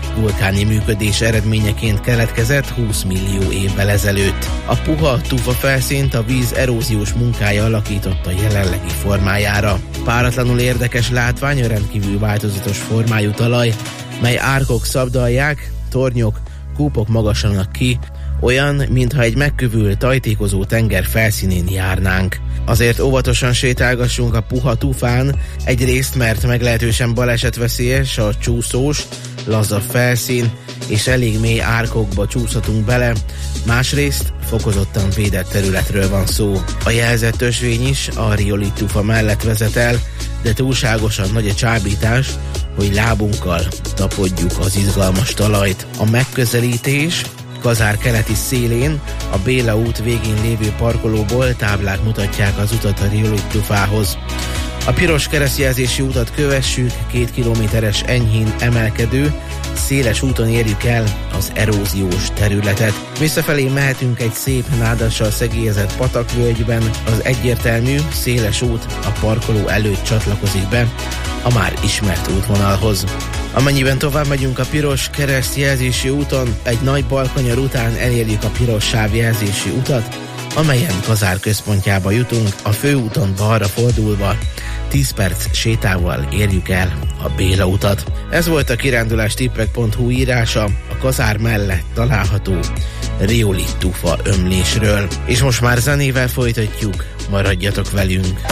vulkáni működés eredményeként keletkezett húsz millió évvel ezelőtt. A puha tufa felszínt a víz eróziós munkája alakította jelenlegi formájára. Páratlanul érdekes látvány a rendkívül változatos formájú talaj, mely árkok szabdalják, tornyok, kúpok magasanak ki, olyan, mintha egy megkövült, tajtékozó tenger felszínén járnánk. Azért óvatosan sétálgassunk a puha tufán, egyrészt mert meglehetősen balesetveszélyes a csúszós, laza felszín, és elég mély árkokba csúszhatunk bele, másrészt fokozottan védett területről van szó. A jelzett ösvény is a riolit tufa mellett vezet el, de túlságosan nagy a csábítás, hogy lábunkkal tapodjuk az izgalmas talajt. A megközelítés Kazár keleti szélén, a Béla út végén lévő parkolóból táblák mutatják az utat a riolit tufához. A piros keresztjelzési utat kövessük, két kilométeres enyhén emelkedő, széles úton érjük el az eróziós területet. Visszafelé mehetünk egy szép nádassal szegélyezett patakvölgyben, az egyértelmű, széles út a parkoló előtt csatlakozik be a már ismert útvonalhoz. Amennyiben tovább megyünk a piros keresztjelzési úton, egy nagy balkanyar után elérjük a piros sávjelzési utat, amelyen Kazár központjába jutunk, a főúton balra fordulva, tíz perc sétával érjük el a Béla utat. Ez volt a kirándulástippek pont hu írása a Kazár mellett található riolit tufa ömlésről. És most már zenével folytatjuk, maradjatok velünk!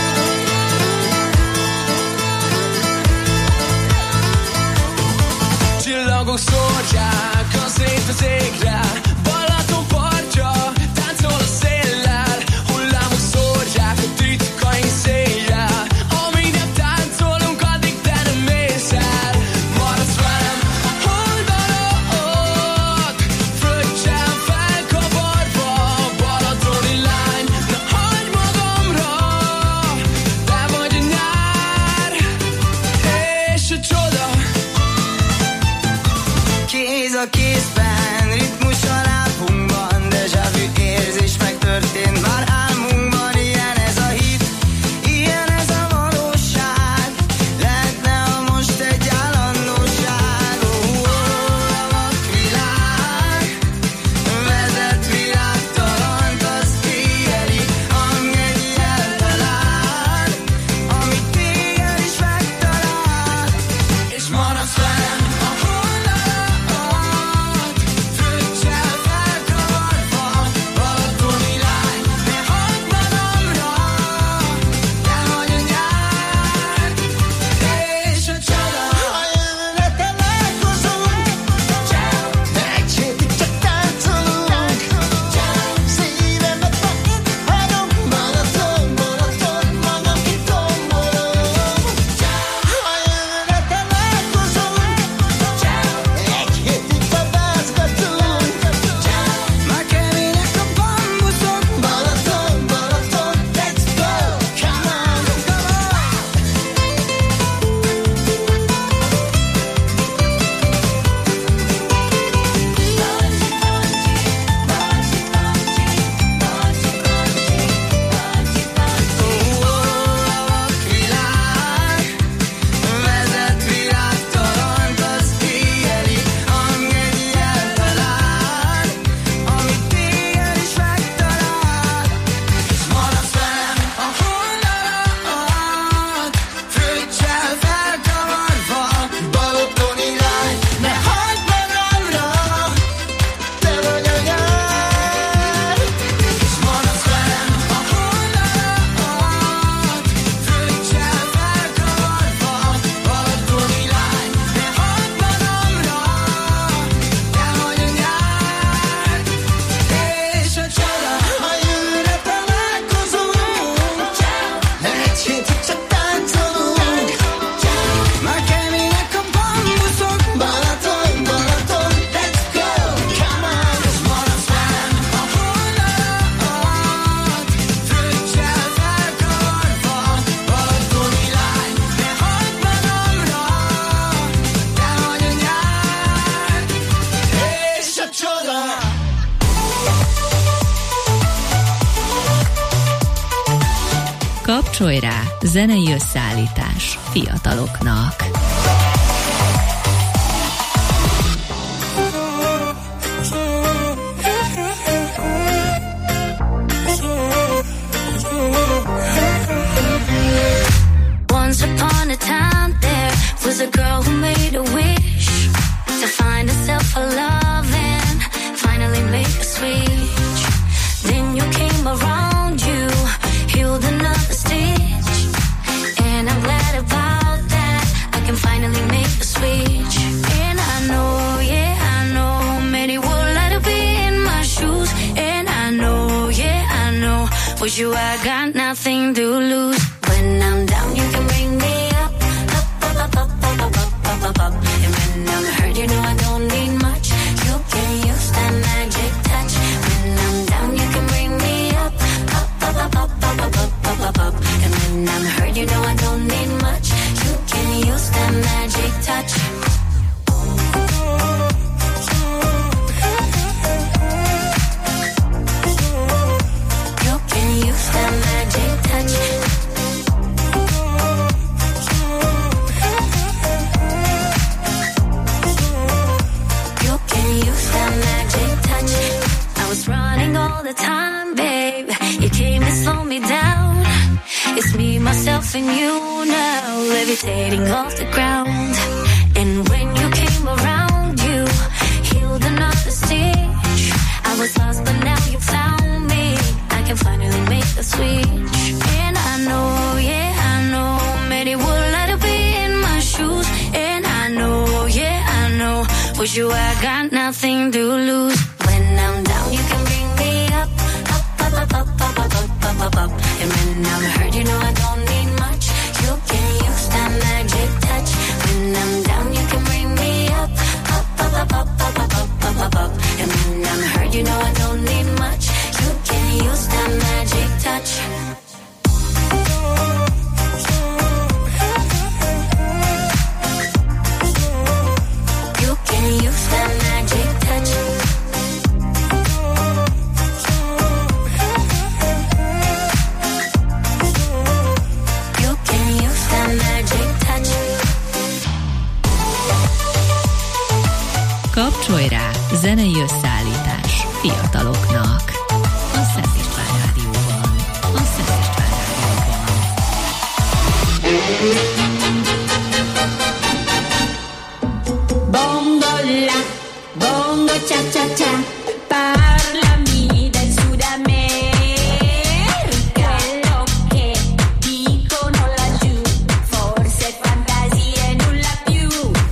Csillagok szórják az ét az égre, Balaton partja táncol a széllel, hullámok szórják a titkaink széjjel. Amíg nem táncolunk, addig te nem mész el. Maradsz velem a oldalon, fröccsel felkavarva, balatoni lány, ne hagyd magamra, te vagy a nyár és a csoda. Kéz a kézben, ritmus a lábunkban, déjà vu érzés megtörtént már álmunkban. Ilyen ez a hit, ilyen ez a valóság, lehetne a most egy állandóság. Oh, oh, a vakvilág vezet virágtalant, az éjjeli hangjegy eltalál, amit téged is megtalál, és maradsz velem a Kapcsolj rá, zenei összeállítás fiataloknak. was a girl who made a wish to find herself a love and finally make a switch. Then you came around, you healed another stitch, and I'm glad about that. I can finally make the switch. And I know, yeah, I know, many would like to be in my shoes. And I know, yeah, I know, with you I got nothing to lose. When I'm down, you can bring me up, up, up, up, up, up, up, up, up, up. And when I'm hurt, you know I don't need much. You can use that magic touch. When I'm down, you can bring me up, up, up, up, up, up, up, up, up, up. And when I'm hurt, you know I don't need much. You can use that magic touch. You can use that magic touch. You can use that magic touch. I was running all the time, babe. You came to slow me down. It's me, myself, and you now, levitating off the ground. And when you came around, you healed another stitch. I was lost, but now you found me. I can finally make the switch. And I know, yeah, I know, many would like to be in my shoes. And I know, yeah, I know, with you I got nothing to lose. When I'm down, you can bring me up, up, up, up, up, up, up, up, up, up, up. And when I'm hurt, you know I don't need much. You can use that magic touch. When I'm down, you can bring me up, up, up, up, up, up, up, up, up, up, up. And when I'm hurt, you know I don't need much. You can use that magic touch. You can use that magic touch. You can use that magic touch. Kapcsolj rá, zenei összeállítás fiataloknak. A Szent István Rádióban. A Szent István Rádióban. Bongo la, bongo cha cha cha, parlami del Sud America. Quello che dicono laggiù, forse fantasie nulla più.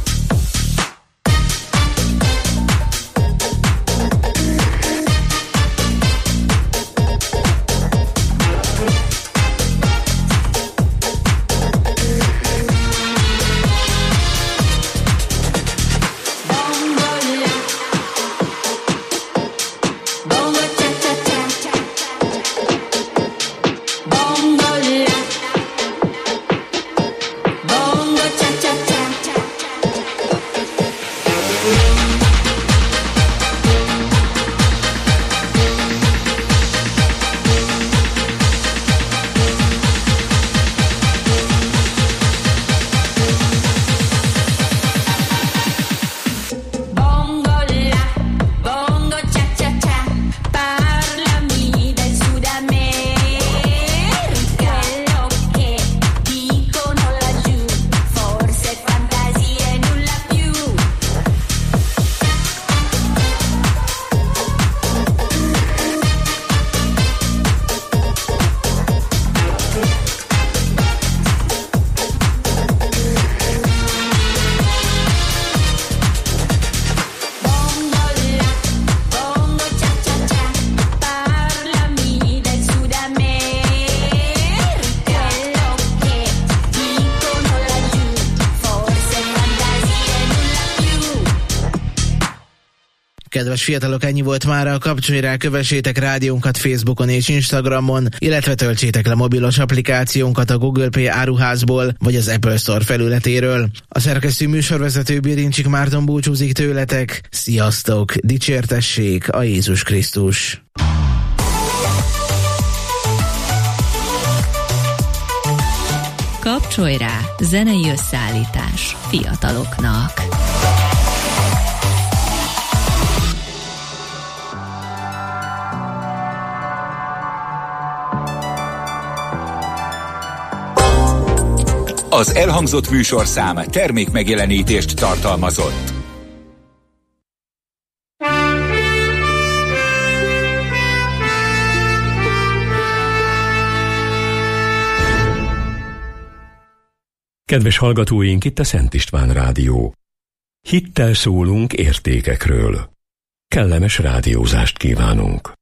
Kedves fiatalok, ennyi volt mára a Kapcsolj rá, kövessétek rádiónkat Facebookon és Instagramon, illetve töltsétek le mobilos applikációnkat a Google Play áruházból, vagy az Apple Store felületéről. A szerkesztő műsorvezető Birincsik Márton búcsúzik tőletek. Sziasztok! Dicsértessék a Jézus Krisztus! Kapcsolj rá, zenei összeállítás fiataloknak. Az elhangzott műsorszám termék megjelenítést tartalmazott. Kedves hallgatóink, itt a Szent István Rádió. Hittel szólunk értékekről. Kellemes rádiózást kívánunk.